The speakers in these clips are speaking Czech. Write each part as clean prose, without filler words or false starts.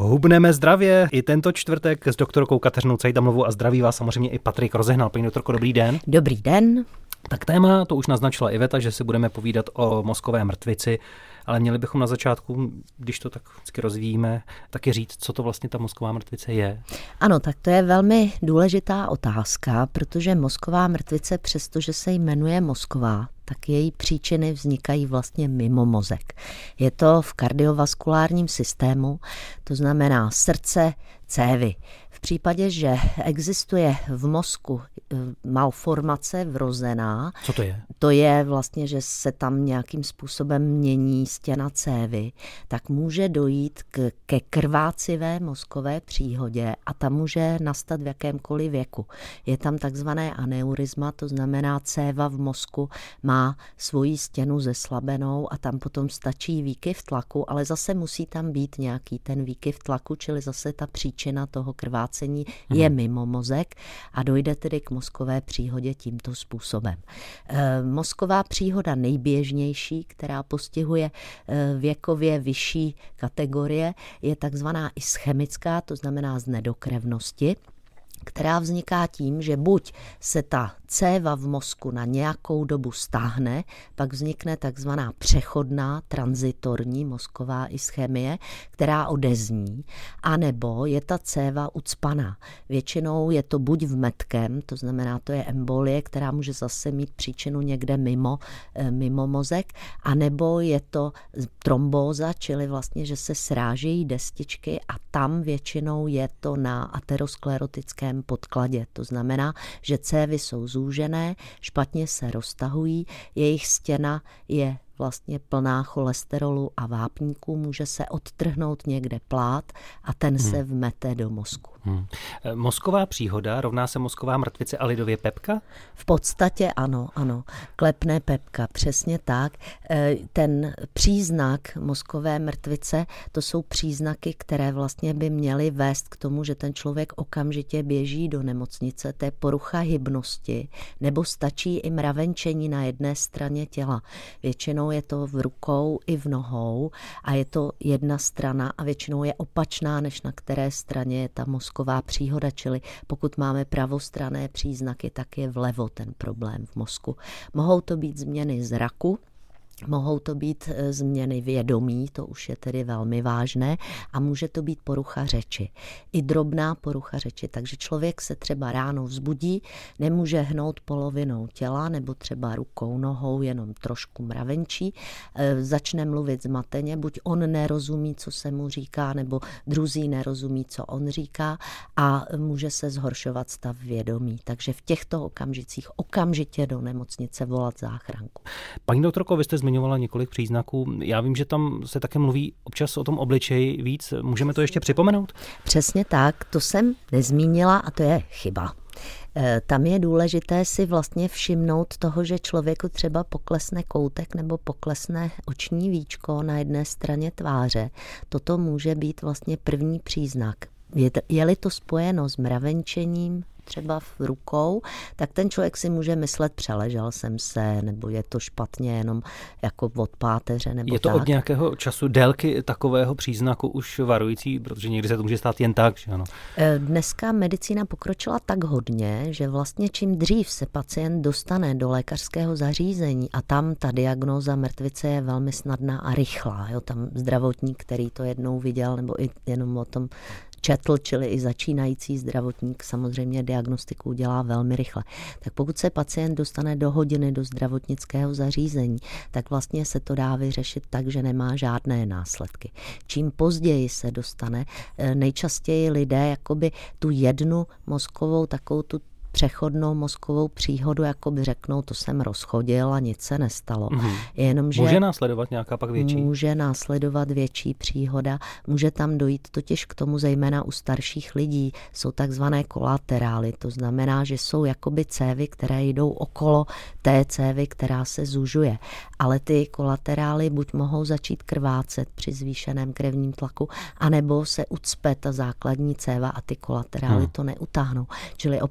Hubneme zdravě i tento čtvrtek s doktorkou Kateřinou Cajtamlovou a zdraví vás samozřejmě i Patrik Rozehnal. Paní doktorko, dobrý den. Dobrý den. Tak téma, to už naznačila Iveta, že si budeme povídat o mozkové mrtvici, ale měli bychom na začátku, když to tak vždycky rozvíjíme, taky říct, co to vlastně ta mozková mrtvice je. Ano, tak to je velmi důležitá otázka, protože mozková mrtvice, přestože se jmenuje mozková, tak její příčiny vznikají vlastně mimo mozek. Je to v kardiovaskulárním systému, to znamená srdce, cévy. V případě, že existuje v mozku malformace vrozená, co to je? To je vlastně, že se tam nějakým způsobem mění stěna cévy, tak může dojít ke krvácivé mozkové příhodě a ta může nastat v jakémkoliv věku. Je tam takzvané aneurizma, to znamená céva v mozku má svoji stěnu zeslabenou a tam potom stačí výkyv tlaku, ale zase musí tam být nějaký ten výkyv tlaku, čili zase ta příčina toho krvácení je mimo mozek a dojde tedy k mozkové příhodě tímto způsobem. Mozková příhoda nejběžnější, která postihuje věkově vyšší kategorie, je takzvaná ischemická, to znamená z nedokrevnosti, která vzniká tím, že buď se ta céva v mozku na nějakou dobu stáhne, pak vznikne takzvaná přechodná tranzitorní mozková ischemie, která odezní, anebo je ta céva ucpaná. Většinou je to buď vmetkem, to znamená, to je embolie, která může zase mít příčinu někde mimo mozek, anebo je to trombóza, čili vlastně, že se srážejí destičky a tam většinou je to na aterosklerotickém podkladě. To znamená, že cévy jsou zúžené, špatně se roztahují, jejich stěna je vlastně plná cholesterolu a vápníků, může se odtrhnout někde plát a ten se vmete do mozku. Mozková příhoda rovná se mozková mrtvice a lidově pepka? V podstatě ano. Klepne pepka, přesně tak. Ten příznak mozkové mrtvice, to jsou příznaky, které vlastně by měly vést k tomu, že ten člověk okamžitě běží do nemocnice. To je porucha hybnosti, nebo stačí i mravenčení na jedné straně těla. Většinou je to v rukou i v nohou a je to jedna strana a většinou je opačná, než na které straně je ta mozková příhoda, čili pokud máme pravostranné příznaky, tak je vlevo ten problém v mozku. Mohou to být změny zraku, mohou to být změny vědomí, to už je tedy velmi vážné, a může to být porucha řeči. I drobná porucha řeči, takže člověk se třeba ráno vzbudí, nemůže hnout polovinou těla nebo třeba rukou, nohou, jenom trošku mravenčí, začne mluvit zmateně, buď on nerozumí, co se mu říká, nebo druzí nerozumí, co on říká a může se zhoršovat stav vědomí. Takže v těchto okamžicích okamžitě do nemocnice volat záchranku. Paní doktorko, vy jste zmiňovala několik příznaků. Já vím, že tam se také mluví občas o tom obličeji víc. Můžeme to ještě připomenout? Přesně tak, to jsem nezmínila a to je chyba. Tam je důležité si vlastně všimnout toho, že člověku třeba poklesne koutek nebo poklesne oční víčko na jedné straně tváře. Toto může být vlastně první příznak. Je-li to spojeno s mravenčením, třeba v rukou, tak ten člověk si může myslet, přeležel jsem se, nebo je to špatně jenom jako od páteře, nebo je to tak. Od nějakého času délky takového příznaku už varující, protože někdy se to může stát jen tak, že ano? Dneska medicína pokročila tak hodně, že vlastně čím dřív se pacient dostane do lékařského zařízení a tam ta diagnóza mrtvice je velmi snadná a rychlá. Jo? Tam zdravotník, který to jednou viděl, nebo i jenom o tom četl, čili i začínající zdravotník samozřejmě diagnostiku dělá velmi rychle. Tak pokud se pacient dostane do hodiny do zdravotnického zařízení, tak vlastně se to dá vyřešit tak, že nemá žádné následky. Čím později se dostane, nejčastěji lidé jakoby tu jednu mozkovou takovou tu přechodnou mozkovou příhodu, jako by řeknou, to jsem rozchodil a nic se nestalo. Jenomže může následovat nějaká pak větší? Může následovat větší příhoda. Může tam dojít totiž k tomu, zejména u starších lidí, jsou takzvané kolaterály. To znamená, že jsou jakoby cévy, které jdou okolo té cévy, která se zužuje. Ale ty kolaterály buď mohou začít krvácet při zvýšeném krevním tlaku, anebo se ucpe ta základní céva a ty kolaterály to neutáhnou. Čili opravdu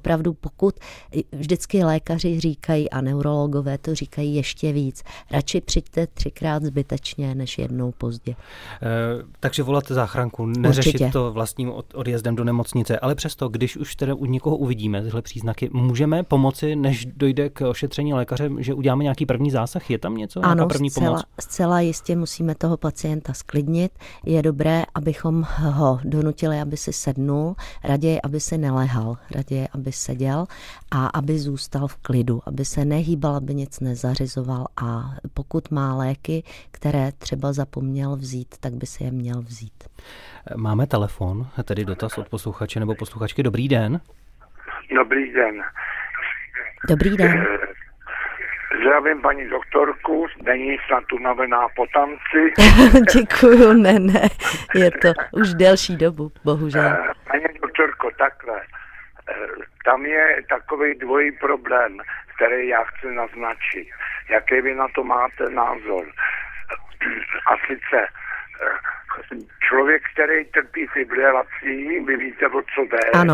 pokud vždycky lékaři říkají a neurologové to říkají ještě víc, radši přijďte 3krát zbytečně, než jednou pozdě. Takže volat záchranku, neřešit Určitě. to vlastním odjezdem do nemocnice, ale přesto, když už teda u někoho uvidíme tyhle příznaky, můžeme pomoci, než dojde k ošetření lékaře, že uděláme nějaký první zásah? Je tam něco? Ano, první pomoc? zcela jistě musíme toho pacienta sklidnit. Je dobré, abychom ho donutili, aby si sednul, raději, aby si nelehal, raději, aby seděl a aby zůstal v klidu, aby se nehýbal, aby nic nezařizoval a pokud má léky, které třeba zapomněl vzít, tak by si je měl vzít. Máme telefon, tedy dotaz od posluchače nebo posluchačky. Dobrý den. Dobrý den. Dobrý den. Zdravím paní doktorku, není snad unavená po tanci. Děkuju, ne, je to už delší dobu, bohužel. Paní doktorko, takhle, tam je takový dvojí problém, který já chci naznačit. Jaký vy na to máte názor? A sice člověk, který trpí fibrilací, vy víte, o co jde. Ano.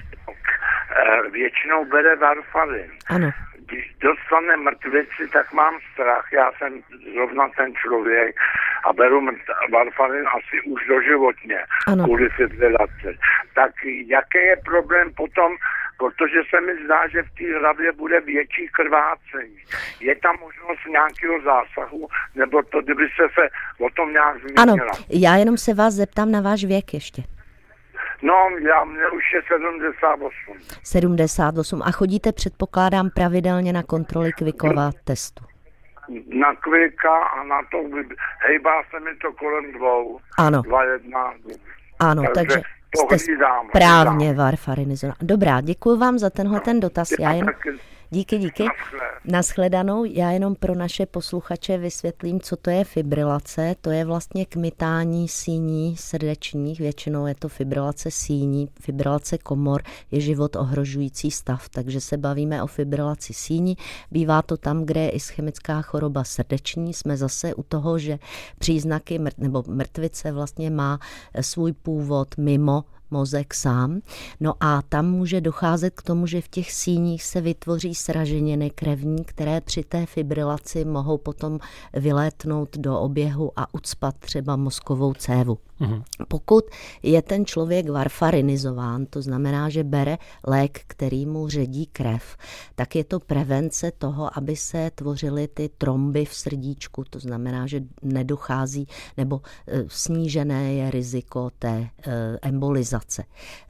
Většinou bere varfarin. Ano. Když dostane mrtvici, tak mám strach. Já jsem zrovna ten člověk a beru varfarin asi už doživotně kvůli fibrilaci. Tak jaký je problém potom, protože se mi zdá, že v té hlavě bude větší krvácení. Je tam možnost nějakého zásahu, nebo to, kdyby se o tom nějak zmínila? Ano, já jenom se vás zeptám na váš věk ještě. No, mě už je 78. 78. A chodíte, předpokládám, pravidelně na kontroly Quickova testu? Na Quicka a na to, hejbá se mi to kolem 2. Ano. 2,1. Ano, takže jste správně varfarinizován. Dobrá, děkuji vám za tenhle dotaz. Já jen... Díky. Nashledanou. Já jenom pro naše posluchače vysvětlím, co to je fibrilace. To je vlastně kmitání síní srdečních, většinou je to fibrilace síní, fibrilace komor je život ohrožující stav, takže se bavíme o fibrilaci síní. Bývá to tam, kde je ischemická choroba srdeční. Jsme zase u toho, že příznaky nebo mrtvice vlastně má svůj původ mimo mozek sám. No a tam může docházet k tomu, že v těch síních se vytvoří sraženiny krevní, které při té fibrilaci mohou potom vylétnout do oběhu a ucpat třeba mozkovou cévu. Pokud je ten člověk varfarinizován, to znamená, že bere lék, který mu ředí krev, tak je to prevence toho, aby se tvořily ty tromby v srdíčku, to znamená, že nedochází nebo snížené je riziko té embolizace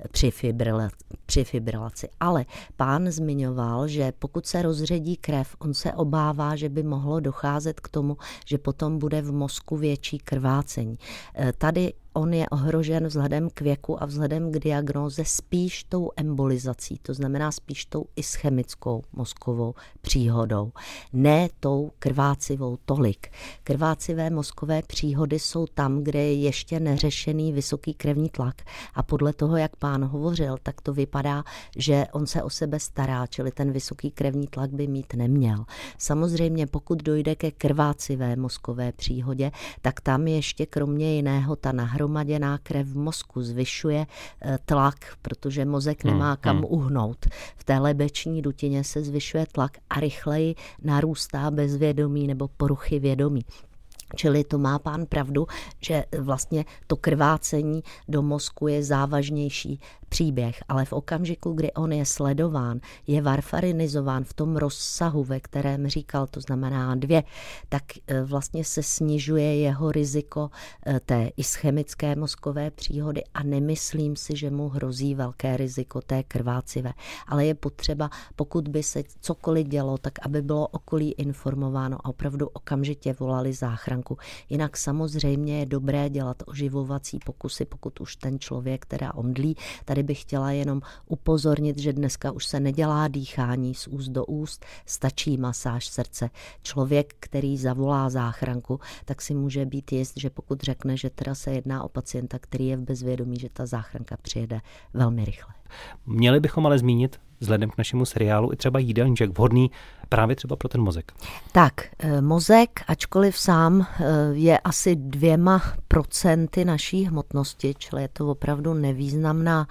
při fibrilaci. Ale pán zmiňoval, že pokud se rozředí krev, on se obává, že by mohlo docházet k tomu, že potom bude v mozku větší krvácení. Tady on je ohrožen vzhledem k věku a vzhledem k diagnóze spíš tou embolizací, to znamená spíš tou ischemickou mozkovou příhodou, ne tou krvácivou tolik. Krvácivé mozkové příhody jsou tam, kde je ještě neřešený vysoký krevní tlak a podle toho, jak pán hovořil, tak to vypadá, že on se o sebe stará, čili ten vysoký krevní tlak by mít neměl. Samozřejmě, pokud dojde ke krvácivé mozkové příhodě, tak tam ještě kromě jiného ta nahromaděná krev v mozku zvyšuje tlak, protože mozek nemá kam uhnout. V té lebeční dutině se zvyšuje tlak a rychleji narůstá bezvědomí nebo poruchy vědomí. Čili to má pán pravdu, že vlastně to krvácení do mozku je závažnější příběh, ale v okamžiku, kdy on je sledován, je varfarinizován v tom rozsahu, ve kterém říkal, to znamená 2, tak vlastně se snižuje jeho riziko té ischemické mozkové příhody a nemyslím si, že mu hrozí velké riziko té krvácivé. Ale je potřeba, pokud by se cokoliv dělo, tak aby bylo okolí informováno a opravdu okamžitě volali záchranku. Jinak samozřejmě je dobré dělat oživovací pokusy, pokud už ten člověk teda omdlí. Tady bych chtěla jenom upozornit, že dneska už se nedělá dýchání z úst do úst, stačí masáž srdce. Člověk, který zavolá záchranku, tak si může být jist, že pokud řekne, že teda se jedná o pacienta, který je v bezvědomí, že ta záchranka přijede velmi rychle. Měli bychom ale zmínit vzhledem k našemu seriálu i třeba jídelníček vhodný právě třeba pro ten mozek. Tak, mozek, ačkoliv sám je asi 2% naší hmotnosti, čili je to opravdu nevýznamná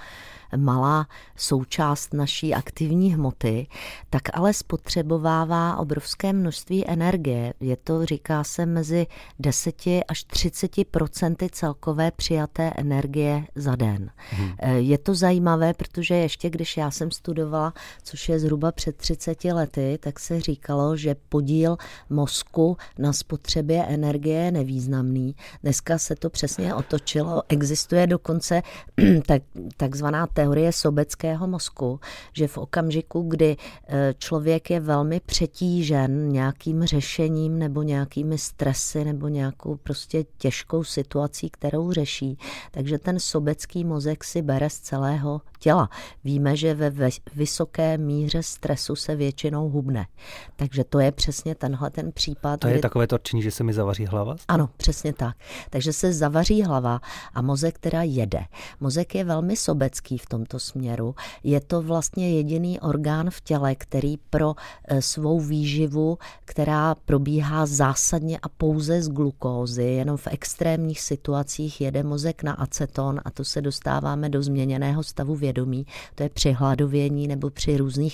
malá součást naší aktivní hmoty, tak ale spotřebovává obrovské množství energie. Je to, říká se, mezi 10 až 30% celkové přijaté energie za den. Je to zajímavé, protože ještě když já jsem studovala, což je zhruba před 30 lety, tak se říkalo, že podíl mozku na spotřebě energie je nevýznamný. Dneska se to přesně otočilo. Existuje dokonce takzvaná teorie sobeckého mozku, že v okamžiku, kdy člověk je velmi přetížen nějakým řešením nebo nějakými stresy nebo nějakou prostě těžkou situací, kterou řeší, takže ten sobecký mozek si bere z celého těla. Víme, že ve vysoké míře stresu se většinou hubne. Takže to je přesně tenhle ten případ. To je takové torčení, že se mi zavaří hlava? Ano, přesně tak. Takže se zavaří hlava a mozek teda jede. Mozek je velmi sobecký v tomto směru. Je to vlastně jediný orgán v těle, který pro svou výživu, která probíhá zásadně a pouze z glukózy, jenom v extrémních situacích jede mozek na aceton a to se dostáváme do změněného stavu vědomí. To je při hladovění nebo při různých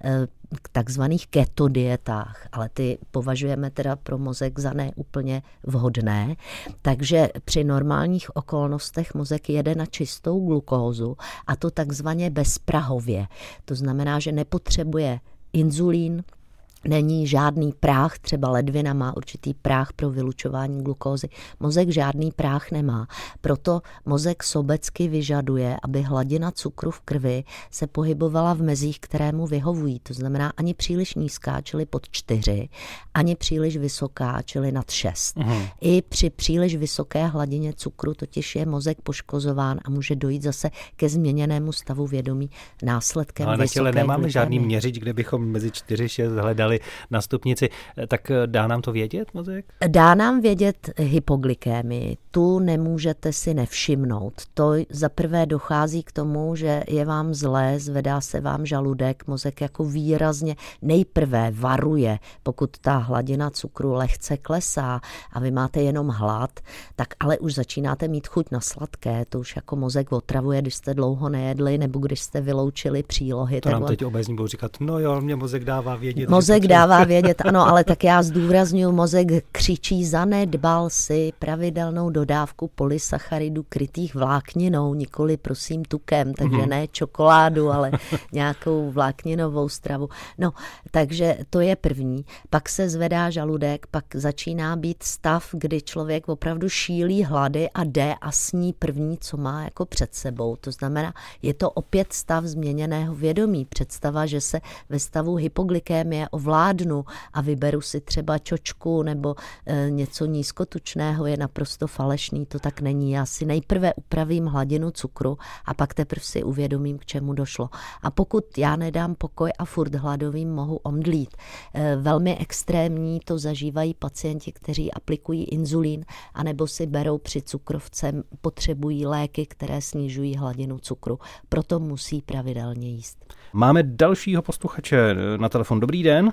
takzvaných keto dietách, ale ty považujeme teda pro mozek za neúplně vhodné. Takže při normálních okolnostech mozek jede na čistou glukózu a to takzvaně bezprahově. To znamená, že nepotřebuje inzulín, není žádný práh, třeba ledvina má určitý práh pro vylučování glukózy. Mozek žádný práh nemá. Proto mozek sobecky vyžaduje, aby hladina cukru v krvi se pohybovala v mezích, které mu vyhovují. To znamená ani příliš nízká, čili pod 4, ani příliš vysoká, čili nad 6. I při příliš vysoké hladině cukru totiž je mozek poškozován a může dojít zase ke změněnému stavu vědomí následkem vysoké vysoké. Ale na těle nemáme žádný měřič, kde bychom mezi 4-6 hledali na stupnici, tak dá nám to vědět mozek? Dá nám vědět hypoglykémii. Tu nemůžete si nevšimnout. To zaprvé dochází k tomu, že je vám zlé, zvedá se vám žaludek, mozek jako výrazně nejprve varuje, pokud ta hladina cukru lehce klesá a vy máte jenom hlad, tak ale už začínáte mít chuť na sladké, to už jako mozek otravuje, když jste dlouho nejedli nebo když jste vyloučili přílohy. To nám teď obecně budou říkat, no jo, mě mozek dává vědět. Mozek dává vědět, ano, ale tak já zdůrazňuji, mozek křičí, zanedbal si pravidelnou dodávku polysacharidů krytých vlákninou, nikoli prosím tukem, takže ne čokoládu, ale nějakou vlákninovou stravu. No, takže to je první. Pak se zvedá žaludek, pak začíná být stav, kdy člověk opravdu šílí hlady a jde a sní první, co má jako před sebou. To znamená, je to opět stav změněného vědomí. Představa, že se ve stavu hypoglykémie ovládnu a vyberu si třeba čočku nebo něco nízkotučného, je naprosto falešný, to tak není. Já si nejprve upravím hladinu cukru a pak teprve si uvědomím, k čemu došlo. A pokud já nedám pokoj a furt hladovým, mohu omdlít. Velmi extrémní to zažívají pacienti, kteří aplikují inzulín anebo si berou při cukrovce, potřebují léky, které snižují hladinu cukru. Proto musí pravidelně jíst. Máme dalšího posluchače na telefon. Dobrý den.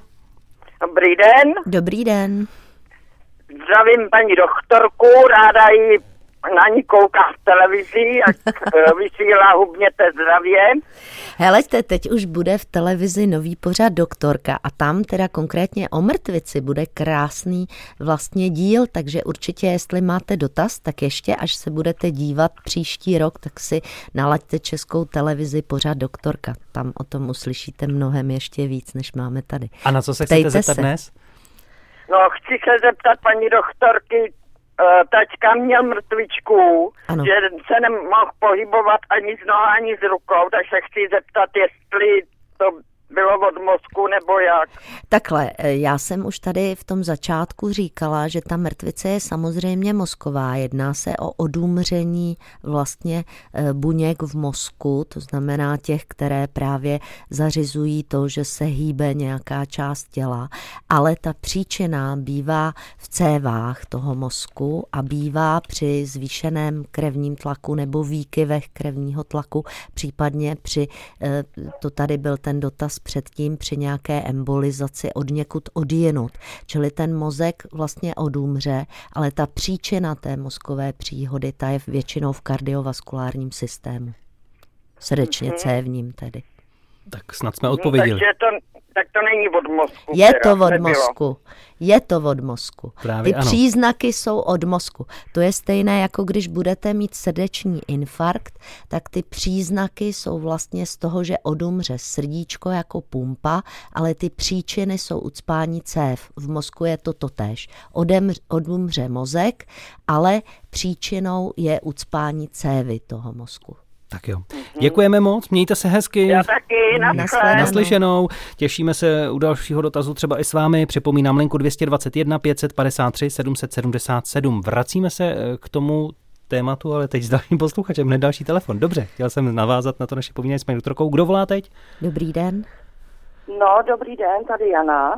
Dobrý den. Dobrý den. Zdravím paní doktorku, ráda ji na ní koukám v televizi, jak vysílá Hubněte zdravě. Helejte, teď už bude v televizi nový pořad Doktorka a tam teda konkrétně o mrtvici bude krásný vlastně díl, takže určitě, jestli máte dotaz, tak ještě až se budete dívat příští rok, tak si nalaďte Českou televizi pořad Doktorka. Tam o tom uslyšíte mnohem ještě víc, než máme tady. A na co se chcete zeptat dnes? No, chci se zeptat paní doktorky, taťka měl mrtvičku, ano. Že se nemohl pohybovat ani z nohou, ani z rukou, tak se chci zeptat, jestli to bylo od mozku nebo jak. Takhle, já jsem už tady v tom začátku říkala, že ta mrtvice je samozřejmě mozková. Jedná se o odumření vlastně buněk v mozku, to znamená těch, které právě zařizují to, že se hýbe nějaká část těla, ale ta příčina bývá v cévách toho mozku a bývá při zvýšeném krevním tlaku nebo výkyvech krevního tlaku, případně při, to tady byl ten dotaz předtím, při nějaké embolizaci odněkud odjinut. Čili ten mozek vlastně odumře, ale ta příčina té mozkové příhody, ta je většinou v kardiovaskulárním systému. srdečně cévním tedy. Tak snad jsme odpověděli. Tak to není od mozku. Je to od mozku. Právě ty příznaky jsou od mozku. To je stejné, jako když budete mít srdeční infarkt, tak ty příznaky jsou vlastně z toho, že odumře srdíčko jako pumpa, ale ty příčiny jsou ucpání cév. V mozku je to totéž. Odumře mozek, ale příčinou je ucpání cévy toho mozku. Tak jo. Děkujeme moc, mějte se hezky. Já taky, naslyšenou. Těšíme se u dalšího dotazu třeba i s vámi. Připomínám linku 221 553 777. Vracíme se k tomu tématu, ale teď s dalším posluchačem, hned další telefon. Dobře, chtěl jsem navázat na to naše povídání s paní doktorkou. Kdo volá teď? Dobrý den. No, dobrý den, tady Jana.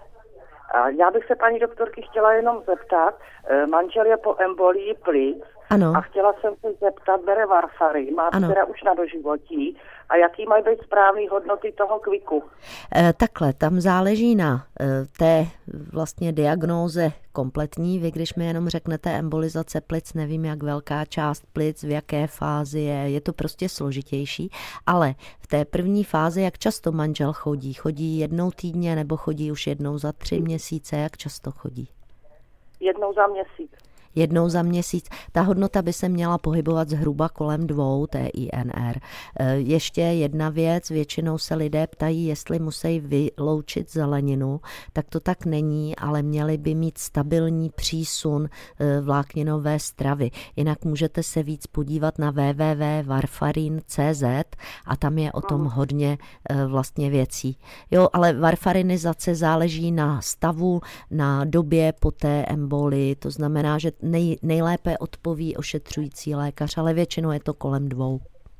Já bych se paní doktorky chtěla jenom zeptat, manžel je po embolii plic. Ano. A chtěla jsem se zeptat, bere varfarin, má teda už na doživotí, a jaký mají být správný hodnoty toho kviku? Takhle, tam záleží na té vlastně diagnóze kompletní. Vy, když mi jenom řeknete embolizace plic, nevím, jak velká část plic, v jaké fázi je to prostě složitější, ale v té první fázi, jak často manžel chodí? Chodí jednou týdně nebo chodí už jednou za 3 měsíce? Jak často chodí? Jednou za měsíc. Jednou za měsíc. Ta hodnota by se měla pohybovat zhruba kolem 2 TINR. Ještě jedna věc, většinou se lidé ptají, jestli musí vyloučit zeleninu, tak to tak není, ale měli by mít stabilní přísun vlákninové stravy. Jinak můžete se víc podívat na www.varfarin.cz a tam je o tom hodně vlastně věcí. Jo, ale varfarinizace záleží na stavu, na době po té embolii, to znamená, že nejlépe odpoví ošetřující lékař, ale většinou je to kolem 2.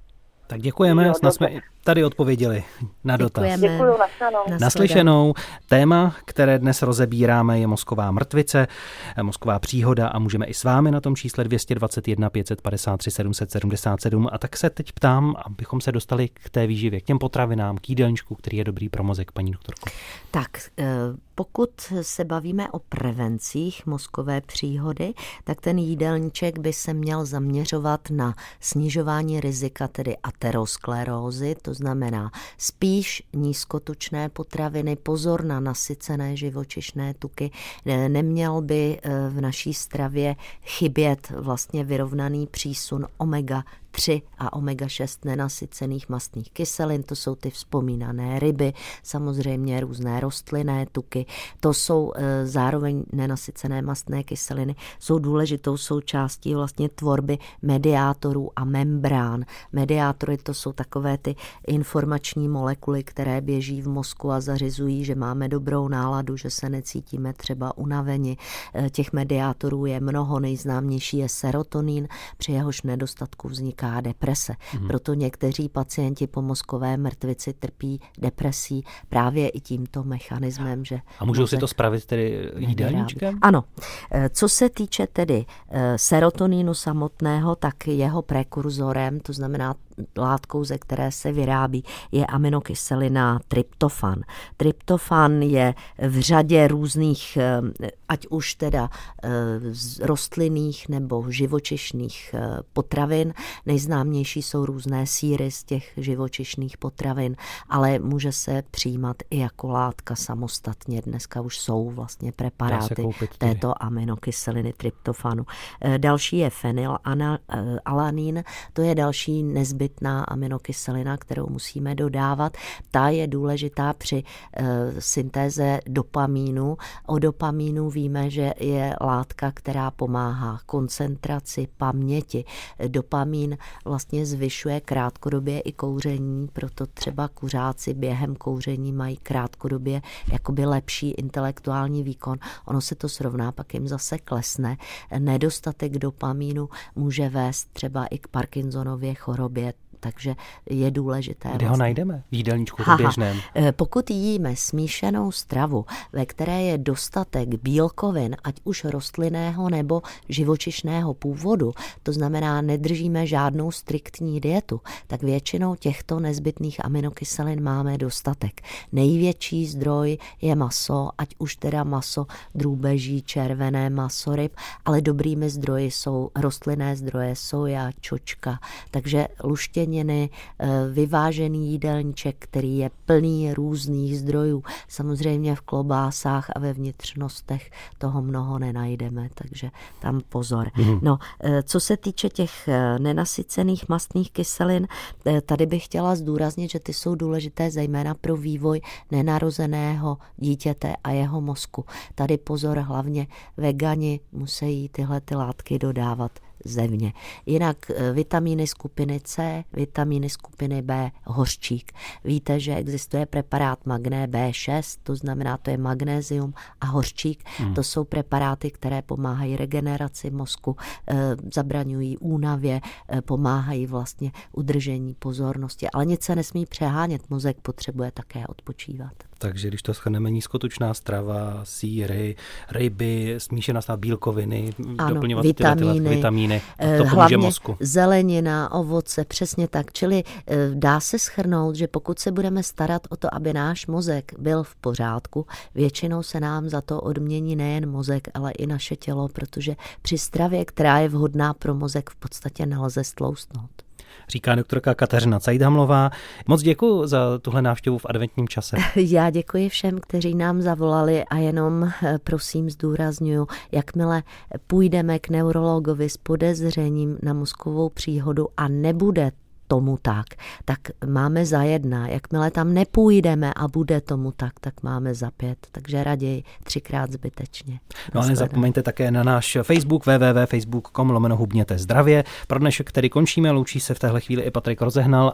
Tak děkujeme, snad jsme tady odpověděli na dotaz. Děkuju, naslyšenou. Téma, které dnes rozebíráme, je mozková mrtvice, mozková příhoda a můžeme i s vámi na tom čísle 221 553 777. A tak se teď ptám, abychom se dostali k té výživě, k těm potravinám, k jídelníčku, který je dobrý pro mozek, paní doktorko. Tak, pokud se bavíme o prevencích mozkové příhody, tak ten jídelníček by se měl zaměřovat na snižování rizika, tedy aterosklerózy, to znamená spíš nízkotučné potraviny, pozor na nasycené živočišné tuky. Neměl by v naší stravě chybět vlastně vyrovnaný přísun omega-3 a omega-6 nenasycených mastných kyselin, to jsou ty vzpomínané ryby, samozřejmě různé rostlinné tuky, to jsou zároveň nenasycené mastné kyseliny, jsou důležitou součástí vlastně tvorby mediátorů a membrán. Mediátory to jsou takové ty informační molekuly, které běží v mozku a zařizují, že máme dobrou náladu, že se necítíme třeba unaveni. Těch mediátorů je mnoho, nejznámější je serotonin, při jehož nedostatku vzniká deprese. Proto někteří pacienti po mozkové mrtvici trpí depresí právě i tímto mechanismem, že a můžou si to spravit tedy jídelníčkem? Ano. Co se týče tedy serotoninu samotného, tak jeho prekurzorem, to znamená látkou, ze které se vyrábí, je aminokyselina tryptofan. Tryptofan je v řadě různých, ať už teda rostlinných nebo živočišných potravin. Nejznámější jsou různé sýry z těch živočišných potravin, ale může se přijímat i jako látka samostatně. Dneska už jsou vlastně preparáty této aminokyseliny tryptofanu. Další je fenylalanin, to je další nezbytná aminokyselina, kterou musíme dodávat. Ta je důležitá při syntéze dopamínu. O dopamínu víme, že je látka, která pomáhá koncentraci, paměti. Dopamín vlastně zvyšuje krátkodobě i kouření, proto třeba kuřáci během kouření mají krátkodobě jakoby lepší intelektuální výkon. Ono se to srovná, pak jim zase klesne. Nedostatek dopamínu může vést třeba i k Parkinsonově chorobě, takže je důležité. Kde ho najdeme? V jídelníčku běžném. Pokud jíme smíšenou stravu, ve které je dostatek bílkovin, ať už rostlinného nebo živočišného původu, to znamená nedržíme žádnou striktní dietu, tak většinou těchto nezbytných aminokyselin máme dostatek. Největší zdroj je maso, ať už teda maso drůbeží, červené maso, ryb, ale dobrými zdroji jsou rostlinné zdroje, soja, čočka, takže luštění zeleniny, vyvážený jídelníček, který je plný různých zdrojů. Samozřejmě v klobásách a ve vnitřnostech toho mnoho nenajdeme, takže tam pozor. No, co se týče těch nenasycených mastných kyselin, tady bych chtěla zdůraznit, že ty jsou důležité zejména pro vývoj nenarozeného dítěte a jeho mozku. Tady pozor, hlavně vegani musí tyhle ty látky dodávat zevně. Jinak vitamíny skupiny C, vitamíny skupiny B, hořčík. Víte, že existuje preparát magné B6, to znamená, to je magnézium a hořčík. To jsou preparáty, které pomáhají regeneraci mozku, zabraňují únavě, pomáhají vlastně udržení pozornosti, ale nic se nesmí přehánět, mozek potřebuje také odpočívat. Takže když to shrneme, nízkotučná strava, sýry, ryby, smíšená snad bílkoviny, ano, doplňovat vitamíny, to pomůže mozku. Zelenina, ovoce, přesně tak. Čili dá se shrnout, že pokud se budeme starat o to, aby náš mozek byl v pořádku, většinou se nám za to odmění nejen mozek, ale i naše tělo, protože při stravě, která je vhodná pro mozek, v podstatě nelze stloustnout. Říká doktorka Kateřina Cajdhamlová. Moc děkuji za tuhle návštěvu v adventním čase. Já děkuji všem, kteří nám zavolali a jenom prosím zdůrazňuji, jakmile půjdeme k neurologovi s podezřením na mozkovou příhodu a nebude tomu tak máme za 1. Jakmile tam nepůjdeme a bude tomu tak máme za 5. Takže raději 3krát zbytečně. No a nezapomeňte také na náš Facebook www.facebook.com/hubněte zdravě. Pro dnešek tedy končíme, loučí se v téhle chvíli i Patrik Rozehnal